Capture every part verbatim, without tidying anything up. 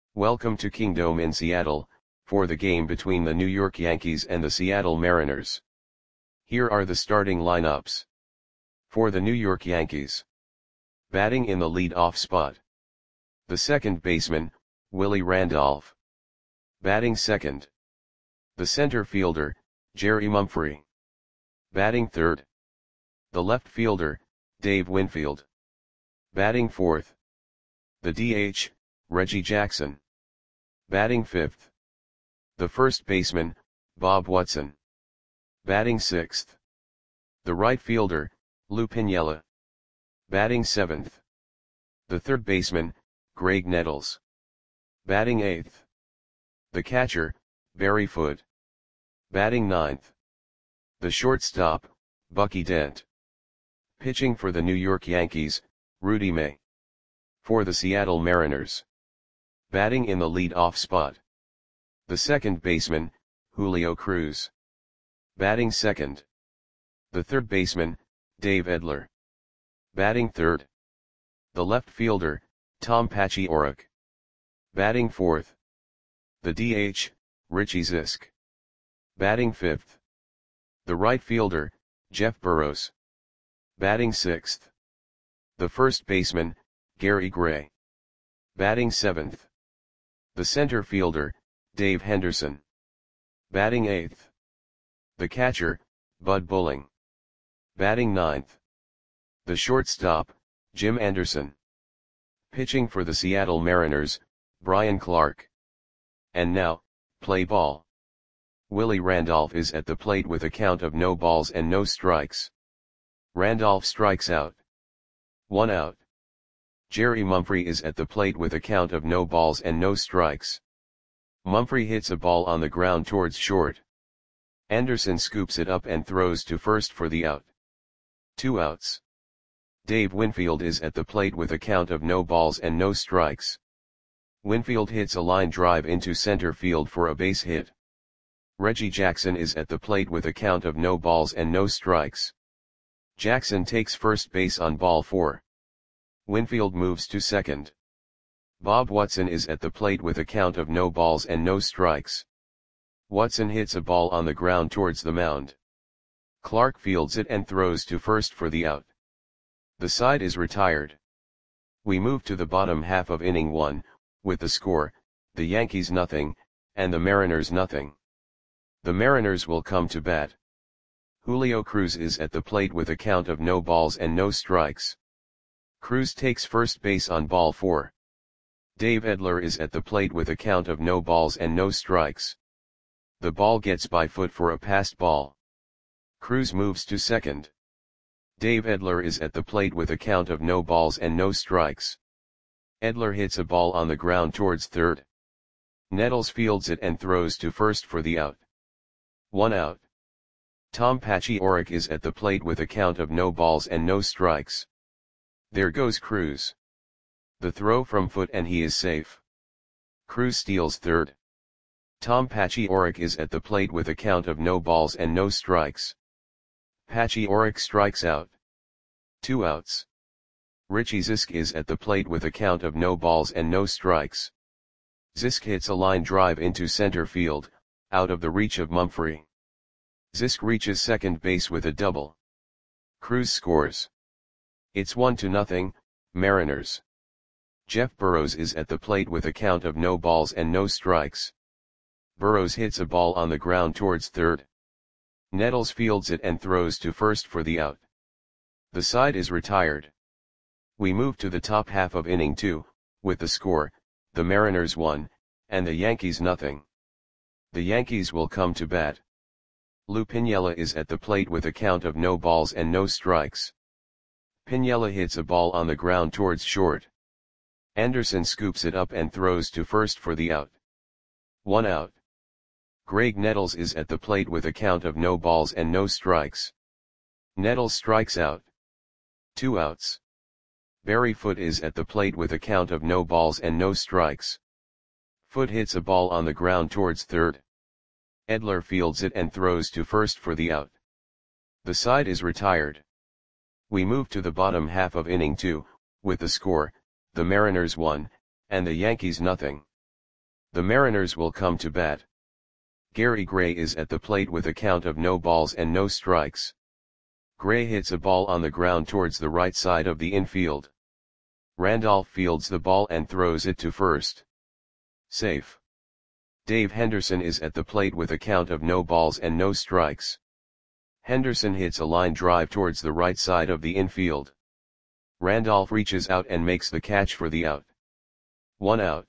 Welcome to Kingdome in Seattle, for the game between the New York Yankees and the Seattle Mariners. Here are the starting lineups. For the New York Yankees. Batting in the lead-off spot. The second baseman, Willie Randolph. Batting second. The center fielder, Jerry Mumphrey. Batting third. The left fielder, Dave Winfield. Batting fourth. The D H, Reggie Jackson. Batting fifth. The first baseman, Bob Watson. Batting sixth. The right fielder, Lou Piniella. Batting seventh. The third baseman, Graig Nettles. Batting eighth. The catcher, Barry Foote. Batting ninth. The shortstop, Bucky Dent. Pitching for the New York Yankees, Rudy May. For the Seattle Mariners. Batting in the lead-off spot. The second baseman, Julio Cruz. Batting second. The third baseman, Dave Edler. Batting third. The left fielder, Tom Paciorek. Batting fourth. The D H, Richie Zisk. Batting fifth. The right fielder, Jeff Burroughs. Batting sixth. The first baseman, Gary Gray. Batting seventh. The center fielder, Dave Henderson. Batting eighth. The catcher, Bud Bulling. Batting ninth. The shortstop, Jim Anderson. Pitching for the Seattle Mariners, Brian Clark. And now, play ball. Willie Randolph is at the plate with a count of no balls and no strikes. Randolph strikes out. One out. Jerry Mumphrey is at the plate with a count of no balls and no strikes. Mumphrey hits a ball on the ground towards short. Anderson scoops it up and throws to first for the out. Two outs. Dave Winfield is at the plate with a count of no balls and no strikes. Winfield hits a line drive into center field for a base hit. Reggie Jackson is at the plate with a count of no balls and no strikes. Jackson takes first base on ball four. Winfield moves to second. Bob Watson is at the plate with a count of no balls and no strikes. Watson hits a ball on the ground towards the mound. Clark fields it and throws to first for the out. The side is retired. We move to the bottom half of inning one, with the score, the Yankees nothing, and the Mariners nothing. The Mariners will come to bat. Julio Cruz is at the plate with a count of no balls and no strikes. Cruz takes first base on ball four. Dave Edler is at the plate with a count of no balls and no strikes. The ball gets by Foote for a passed ball. Cruz moves to second. Dave Edler is at the plate with a count of no balls and no strikes. Edler hits a ball on the ground towards third. Nettles fields it and throws to first for the out. One out. Tom Paciorek is at the plate with a count of no balls and no strikes. There goes Cruz. The throw from Foote and he is safe. Cruz steals third. Tom Paciorek is at the plate with a count of no balls and no strikes. Paciorek strikes out. Two outs. Richie Zisk is at the plate with a count of no balls and no strikes. Zisk hits a line drive into center field, out of the reach of Mumphrey. Zisk reaches second base with a double. Cruz scores. It's one to nothing, Mariners. Jeff Burroughs is at the plate with a count of no balls and no strikes. Burroughs hits a ball on the ground towards third. Nettles fields it and throws to first for the out. The side is retired. We move to the top half of inning two, with the score, the Mariners one, and the Yankees nothing. The Yankees will come to bat. Lou Piniella is at the plate with a count of no balls and no strikes. Piniella hits a ball on the ground towards short. Anderson scoops it up and throws to first for the out. One out. Graig Nettles is at the plate with a count of no balls and no strikes. Nettles strikes out. Two outs. Barry Foote is at the plate with a count of no balls and no strikes. Foote hits a ball on the ground towards third. Edler fields it and throws to first for the out. The side is retired. We move to the bottom half of inning two, with the score, the Mariners one, and the Yankees nothing. The Mariners will come to bat. Gary Gray is at the plate with a count of no balls and no strikes. Gray hits a ball on the ground towards the right side of the infield. Randolph fields the ball and throws it to first. Safe. Dave Henderson is at the plate with a count of no balls and no strikes. Henderson hits a line drive towards the right side of the infield. Randolph reaches out and makes the catch for the out. One out.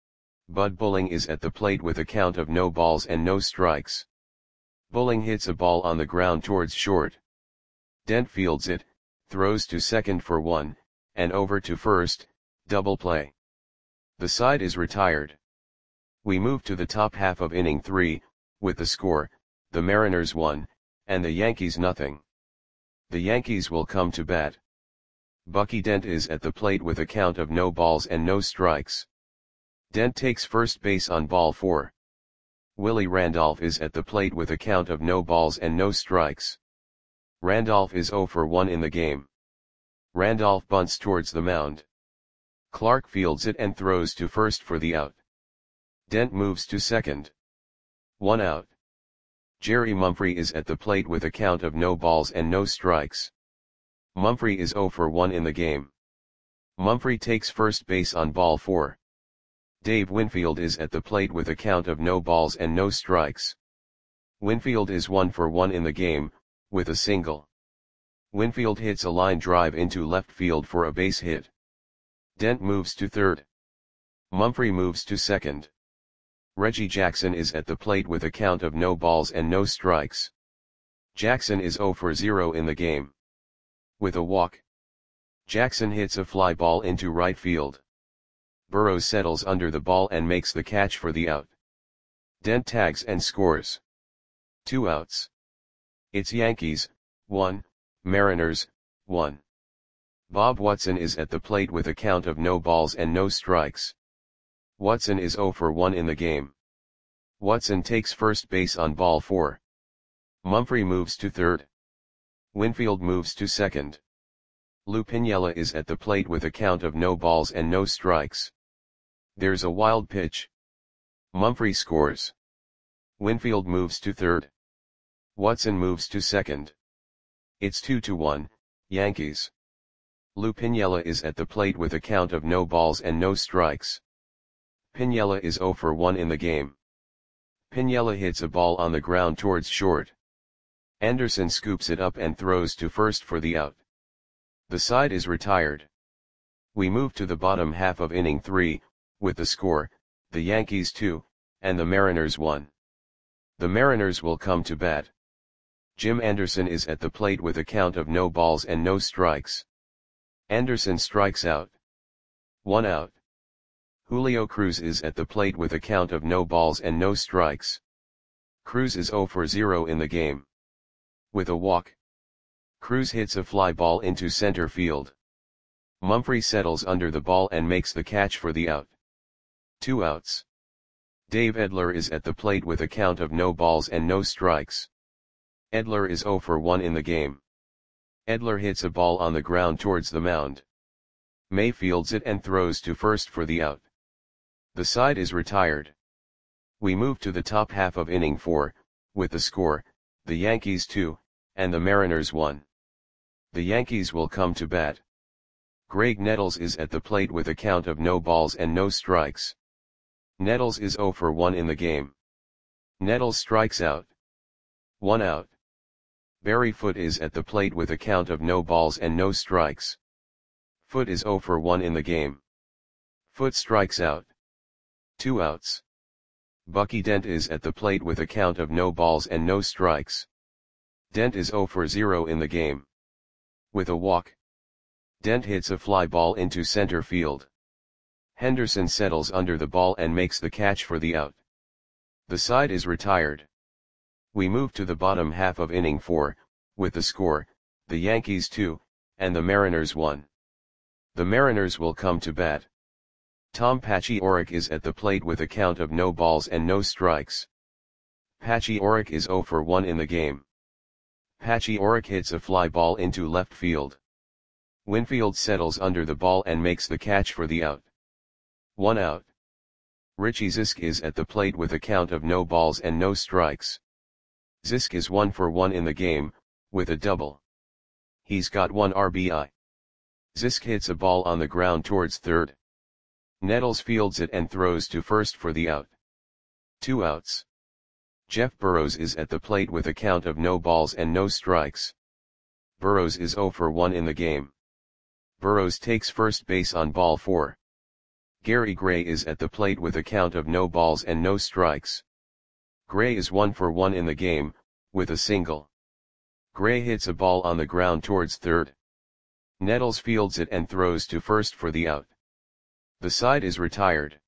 Bud Bulling is at the plate with a count of no balls and no strikes. Bulling hits a ball on the ground towards short. Dent fields it, throws to second for one, and over to first, double play. The side is retired. We move to the top half of inning three, with the score, the Mariners one, and the Yankees nothing. The Yankees will come to bat. Bucky Dent is at the plate with a count of no balls and no strikes. Dent takes first base on ball four. Willie Randolph is at the plate with a count of no balls and no strikes. Randolph is zero for one in the game. Randolph bunts towards the mound. Clark fields it and throws to first for the out. Dent moves to second. One out. Jerry Mumphrey is at the plate with a count of no balls and no strikes. Mumphrey is zero for one in the game. Mumphrey takes first base on ball four. Dave Winfield is at the plate with a count of no balls and no strikes. Winfield is one for one in the game, with a single. Winfield hits a line drive into left field for a base hit. Dent moves to third. Mumphrey moves to second. Reggie Jackson is at the plate with a count of no balls and no strikes. Jackson is zero for zero in the game. With a walk. Jackson hits a fly ball into right field. Burrows settles under the ball and makes the catch for the out. Dent tags and scores. Two outs. It's Yankees, one, Mariners, one. Bob Watson is at the plate with a count of no balls and no strikes. Watson is zero for one in the game. Watson takes first base on ball four. Mumphrey moves to third. Winfield moves to second. Lou Piniella is at the plate with a count of no balls and no strikes. There's a wild pitch. Mumphrey scores. Winfield moves to third. Watson moves to second. It's two to one, Yankees. Lou Piniella is at the plate with a count of no balls and no strikes. Piniella is zero for one in the game. Piniella hits a ball on the ground towards short. Anderson scoops it up and throws to first for the out. The side is retired. We move to the bottom half of inning three, with the score, the Yankees two, and the Mariners one. The Mariners will come to bat. Jim Anderson is at the plate with a count of no balls and no strikes. Anderson strikes out. One out. Julio Cruz is at the plate with a count of no balls and no strikes. Cruz is zero for zero in the game. With a walk. Cruz hits a fly ball into center field. Mumphrey settles under the ball and makes the catch for the out. Two outs. Dave Edler is at the plate with a count of no balls and no strikes. Edler is zero for one in the game. Edler hits a ball on the ground towards the mound. May fields it and throws to first for the out. The side is retired. We move to the top half of inning four, with the score, the Yankees two, and the Mariners one. The Yankees will come to bat. Greg Nettles is at the plate with a count of no balls and no strikes. Nettles is zero for one in the game. Nettles strikes out. One out. Barry Foote is at the plate with a count of no balls and no strikes. Foote is zero for one in the game. Foote strikes out. Two outs. Bucky Dent is at the plate with a count of no balls and no strikes. Dent is zero for zero in the game. With a walk. Dent hits a fly ball into center field. Henderson settles under the ball and makes the catch for the out. The side is retired. We move to the bottom half of inning four, with the score, the Yankees two, and the Mariners one. The Mariners will come to bat. Tom Paciorek is at the plate with a count of no balls and no strikes. Paciorek is zero for one in the game. Paciorek hits a fly ball into left field. Winfield settles under the ball and makes the catch for the out. One out. Richie Zisk is at the plate with a count of no balls and no strikes. Zisk is one for one in the game, with a double. He's got one R B I. Zisk hits a ball on the ground towards third. Nettles fields it and throws to first for the out. Two outs. Jeff Burrows is at the plate with a count of no balls and no strikes. Burrows is zero for one in the game. Burrows takes first base on ball four. Gary Gray is at the plate with a count of no balls and no strikes. Gray is one for one in the game, with a single. Gray hits a ball on the ground towards third. Nettles fields it and throws to first for the out. The side is retired.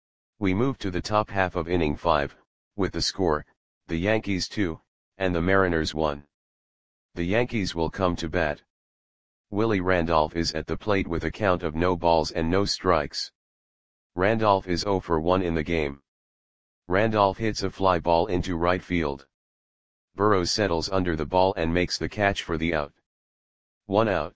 We move to the top half of inning five, with the score, the Yankees two, and the Mariners one. The Yankees will come to bat. Willie Randolph is at the plate with a count of no balls and no strikes. Randolph is zero for one in the game. Randolph hits a fly ball into right field. Burrows settles under the ball and makes the catch for the out. One out.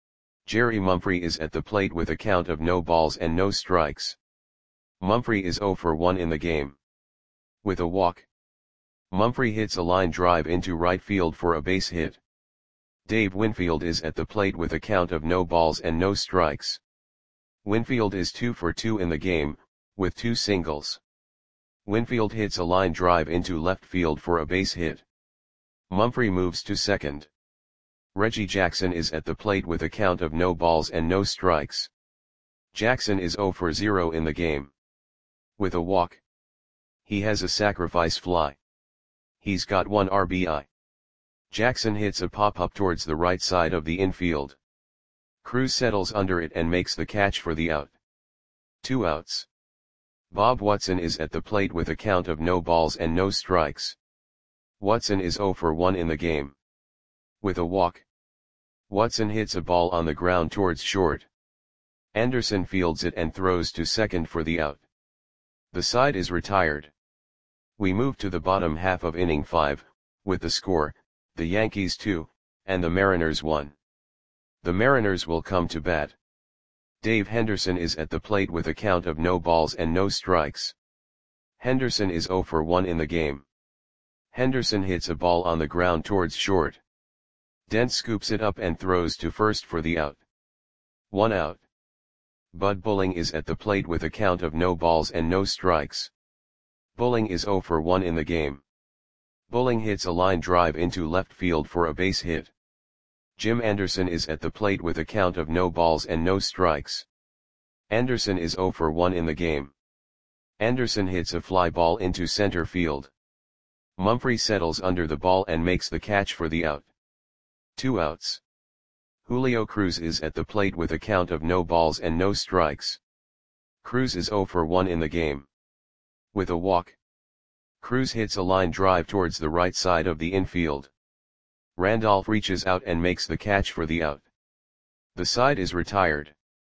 Jerry Mumphrey is at the plate with a count of no balls and no strikes. Mumphrey is zero for one in the game. With a walk. Mumphrey hits a line drive into right field for a base hit. Dave Winfield is at the plate with a count of no balls and no strikes. Winfield is two for two in the game, with two singles. Winfield hits a line drive into left field for a base hit. Mumphrey moves to second. Reggie Jackson is at the plate with a count of no balls and no strikes. Jackson is zero for zero in the game. With a walk. He has a sacrifice fly. He's got one R B I. Jackson hits a pop-up towards the right side of the infield. Cruz settles under it and makes the catch for the out. Two outs. Bob Watson is at the plate with a count of no balls and no strikes. Watson is zero for one in the game. With a walk. Watson hits a ball on the ground towards short. Anderson fields it and throws to second for the out. The side is retired. We move to the bottom half of inning five, with the score, the Yankees two, and the Mariners one. The Mariners will come to bat. Dave Henderson is at the plate with a count of no balls and no strikes. Henderson is zero for one in the game. Henderson hits a ball on the ground towards short. Dent scoops it up and throws to first for the out. One out. Bud Bulling is at the plate with a count of no balls and no strikes. Bulling is zero for one in the game. Bulling hits a line drive into left field for a base hit. Jim Anderson is at the plate with a count of no balls and no strikes. Anderson is zero for one in the game. Anderson hits a fly ball into center field. Mumphrey settles under the ball and makes the catch for the out. Two outs. Julio Cruz is at the plate with a count of no balls and no strikes. Cruz is zero for one in the game. With a walk. Cruz hits a line drive towards the right side of the infield. Randolph reaches out and makes the catch for the out. The side is retired.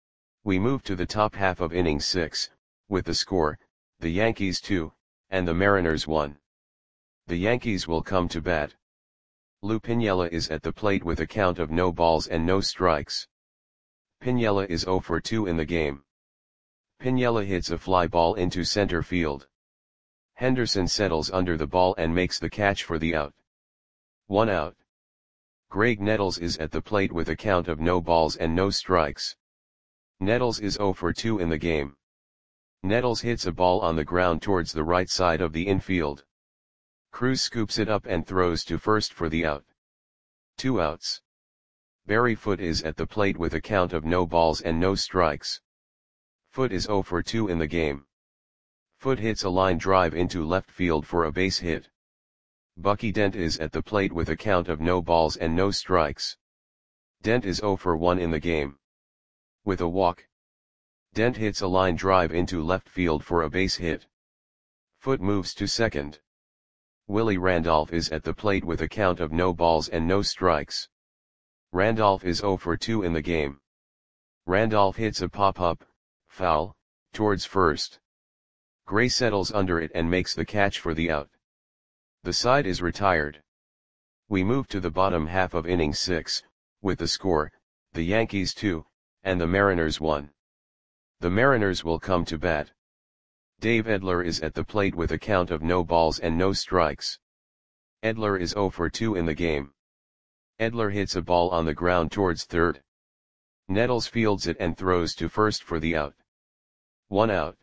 We move to the top half of inning six, with the score, the Yankees two, and the Mariners one. The Yankees will come to bat. Lou Piniella is at the plate with a count of no balls and no strikes. Piniella is zero for two in the game. Piniella hits a fly ball into center field. Henderson settles under the ball and makes the catch for the out. One out. Greg Nettles is at the plate with a count of no balls and no strikes. Nettles is zero for two in the game. Nettles hits a ball on the ground towards the right side of the infield. Cruz scoops it up and throws to first for the out. Two outs. Barry Foote is at the plate with a count of no balls and no strikes. Foote is zero for two in the game. Foote hits a line drive into left field for a base hit. Bucky Dent is at the plate with a count of no balls and no strikes. Dent is zero for one in the game. With a walk. Dent hits a line drive into left field for a base hit. Foote moves to second. Willie Randolph is at the plate with a count of no balls and no strikes. Randolph is zero for two in the game. Randolph hits a pop-up, foul, towards first. Gray settles under it and makes the catch for the out. The side is retired. We move to the bottom half of inning six, with the score, the Yankees two, and the Mariners one. The Mariners will come to bat. Dave Edler is at the plate with a count of no balls and no strikes. Edler is zero for two in the game. Edler hits a ball on the ground towards third. Nettles fields it and throws to first for the out. One out.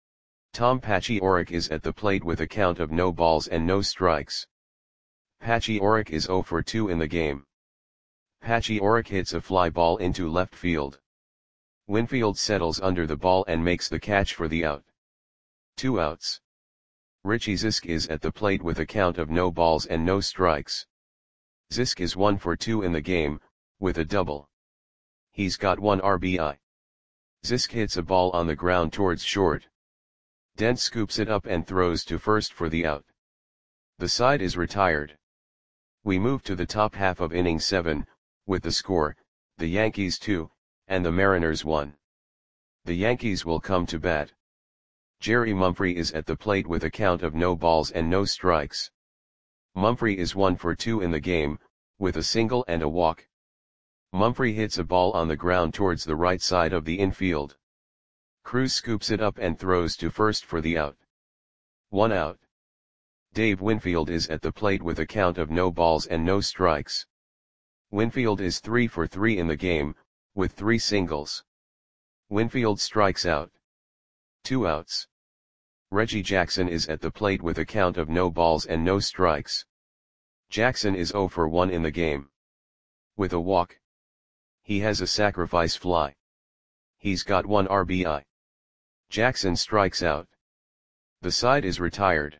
Tom Pachiorek is at the plate with a count of no balls and no strikes. Pachiorek is zero for two in the game. Pachiorek hits a fly ball into left field. Winfield settles under the ball and makes the catch for the out. Two outs. Richie Zisk is at the plate with a count of no balls and no strikes. Zisk is one for two in the game, with a double. He's got one R B I. Zisk hits a ball on the ground towards short. Dent scoops it up and throws to first for the out. The side is retired. We move to the top half of inning seven, with the score, the Yankees two, and the Mariners one. The Yankees will come to bat. Jerry Mumphrey is at the plate with a count of no balls and no strikes. Mumphrey is one for two in the game, with a single and a walk. Mumphrey hits a ball on the ground towards the right side of the infield. Cruz scoops it up and throws to first for the out. One out. Dave Winfield is at the plate with a count of no balls and no strikes. Winfield is three for three in the game, with three singles. Winfield strikes out. Two outs. Reggie Jackson is at the plate with a count of no balls and no strikes. Jackson is zero for one in the game. With a walk. He has a sacrifice fly. He's got one R B I. Jackson strikes out. The side is retired.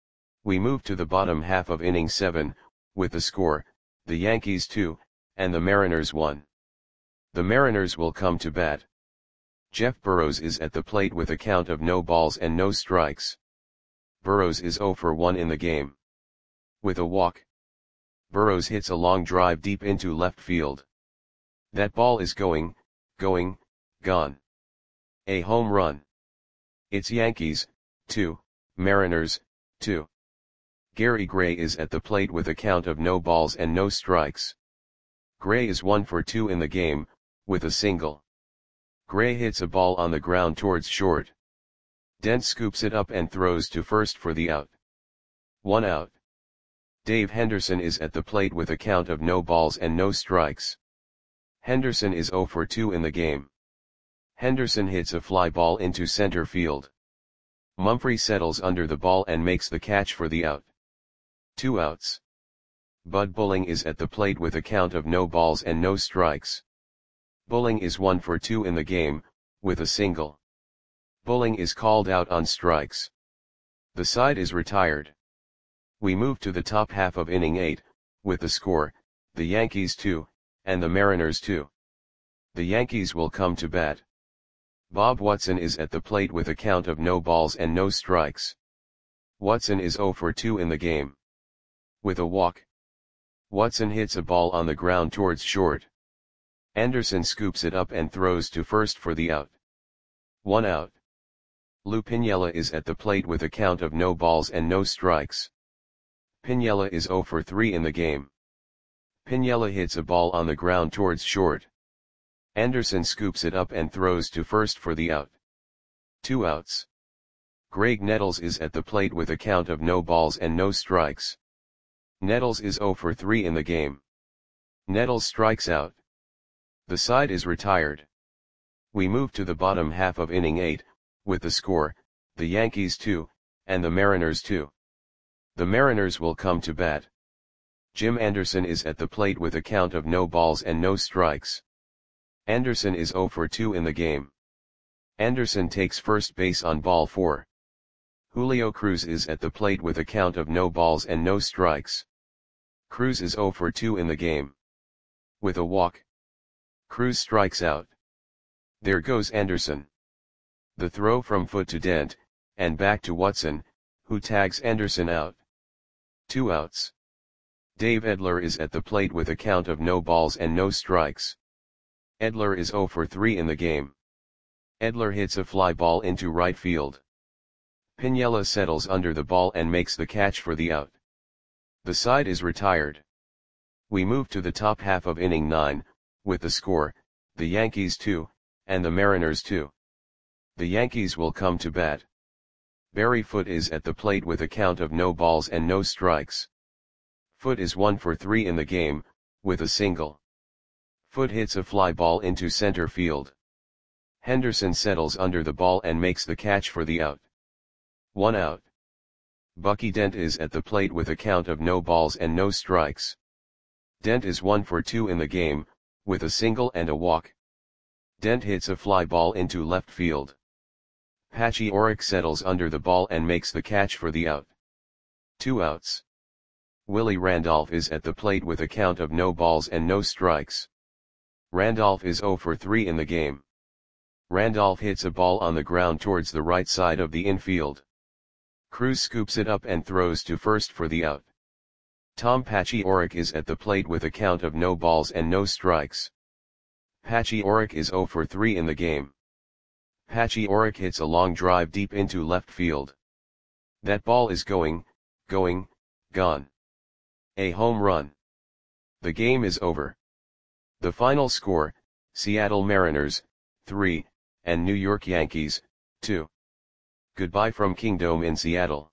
We move to the bottom half of inning seven, with the score, the Yankees two, and the Mariners one. The Mariners will come to bat. Jeff Burrows is at the plate with a count of no balls and no strikes. Burrows is zero for one in the game. With a walk. Burrows hits a long drive deep into left field. That ball is going, going, gone. A home run. It's Yankees, two, Mariners, two. Gary Gray is at the plate with a count of no balls and no strikes. Gray is one for two in the game, with a single. Gray hits a ball on the ground towards short. Dent scoops it up and throws to first for the out. One out. Dave Henderson is at the plate with a count of no balls and no strikes. Henderson is zero for two in the game. Henderson hits a fly ball into center field. Mumphrey settles under the ball and makes the catch for the out. Two outs. Bud Bulling is at the plate with a count of no balls and no strikes. Bulling is one for two in the game, with a single. Bulling is called out on strikes. The side is retired. We move to the top half of inning eight, with the score, the Yankees two, and the Mariners two. The Yankees will come to bat. Bob Watson is at the plate with a count of no balls and no strikes. Watson is zero for two in the game. With a walk. Watson hits a ball on the ground towards short. Anderson scoops it up and throws to first for the out. One out. Lou Piniella is at the plate with a count of no balls and no strikes. Piniella is zero for three in the game. Piniella hits a ball on the ground towards short. Anderson scoops it up and throws to first for the out. Two outs. Greg Nettles is at the plate with a count of no balls and no strikes. Nettles is zero for three in the game. Nettles strikes out. The side is retired. We move to the bottom half of inning eight, with the score, the Yankees two, and the Mariners two. The Mariners will come to bat. Jim Anderson is at the plate with a count of no balls and no strikes. Anderson is zero for two in the game. Anderson takes first base on ball four. Julio Cruz is at the plate with a count of no balls and no strikes. Cruz is zero for two in the game. With a walk. Cruz strikes out. There goes Anderson. The throw from foot to Dent, and back to Watson, who tags Anderson out. Two outs. Dave Edler is at the plate with a count of no balls and no strikes. Edler is zero for three in the game. Edler hits a fly ball into right field. Piniella settles under the ball and makes the catch for the out. The side is retired. We move to the top half of inning nine, with the score, the Yankees two, and the Mariners two. The Yankees will come to bat. Barry Foote is at the plate with a count of no balls and no strikes. Foote is one for three in the game, with a single. Foote hits a fly ball into center field. Henderson settles under the ball and makes the catch for the out. One out. Bucky Dent is at the plate with a count of no balls and no strikes. Dent is one for two in the game, with a single and a walk. Dent hits a fly ball into left field. Patchy Orrick settles under the ball and makes the catch for the out. Two outs. Willie Randolph is at the plate with a count of no balls and no strikes. Randolph is zero for three in the game. Randolph hits a ball on the ground towards the right side of the infield. Cruz scoops it up and throws to first for the out. Tom Patchy Orrick is at the plate with a count of no balls and no strikes. Patchy Orrick is zero for three in the game. Patchy Orrick hits a long drive deep into left field. That ball is going, going, gone. A home run. The game is over. The final score, Seattle Mariners, three, and New York Yankees, two. Goodbye from Kingdome in Seattle.